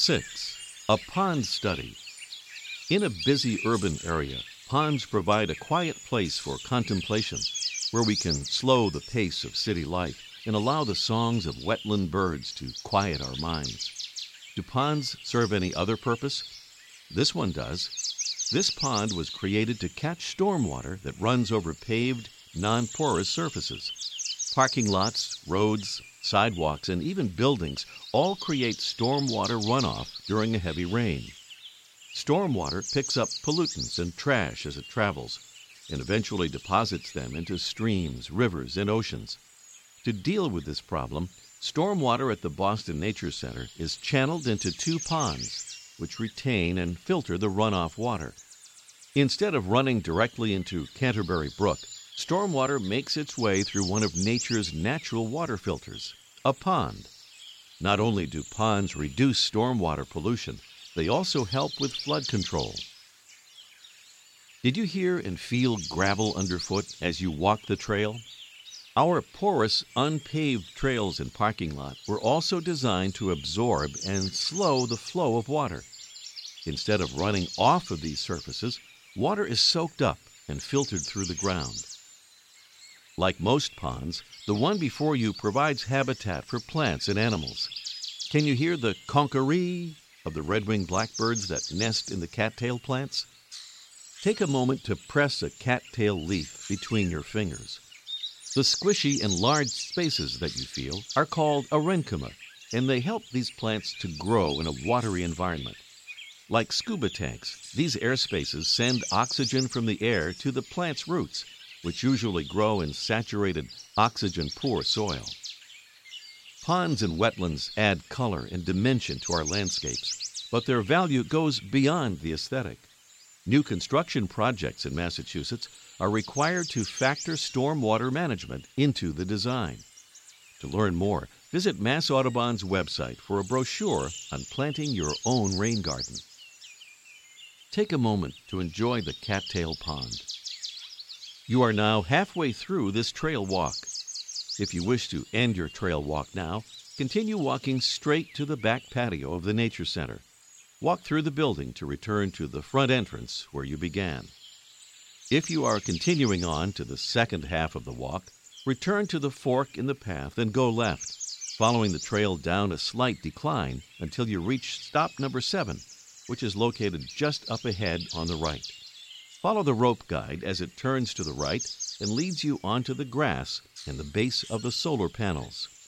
6. A Pond Study. In a busy urban area, ponds provide a quiet place for contemplation, where we can slow the pace of city life and allow the songs of wetland birds to quiet our minds. Do ponds serve any other purpose? This one does. This pond was created to catch stormwater that runs over paved, non-porous surfaces. Parking lots, roads, sidewalks, and even buildings all create stormwater runoff during a heavy rain. Stormwater picks up pollutants and trash as it travels and eventually deposits them into streams, rivers, and oceans. To deal with this problem, stormwater at the Boston Nature Center is channeled into 2 ponds, which retain and filter the runoff water. Instead of running directly into Canterbury Brook, stormwater makes its way through one of nature's natural water filters, a pond. Not only do ponds reduce stormwater pollution, they also help with flood control. Did you hear and feel gravel underfoot as you walk the trail? Our porous, unpaved trails and parking lot were also designed to absorb and slow the flow of water. Instead of running off of these surfaces, water is soaked up and filtered through the ground. Like most ponds, the one before you provides habitat for plants and animals. Can you hear the conqueree of the red-winged blackbirds that nest in the cattail plants? Take a moment to press a cattail leaf between your fingers. The squishy and large spaces that you feel are called parenchyma, and they help these plants to grow in a watery environment. Like scuba tanks, these air spaces send oxygen from the air to the plant's roots, which usually grow in saturated, oxygen-poor soil. Ponds and wetlands add color and dimension to our landscapes, but their value goes beyond the aesthetic. New construction projects in Massachusetts are required to factor stormwater management into the design. To learn more, visit Mass Audubon's website for a brochure on planting your own rain garden. Take a moment to enjoy the cattail pond. You are now halfway through this trail walk. If you wish to end your trail walk now, continue walking straight to the back patio of the Nature Center. Walk through the building to return to the front entrance where you began. If you are continuing on to the second half of the walk, return to the fork in the path and go left, following the trail down a slight decline until you reach stop number 7, which is located just up ahead on the right. Follow the rope guide as it turns to the right and leads you onto the grass and the base of the solar panels.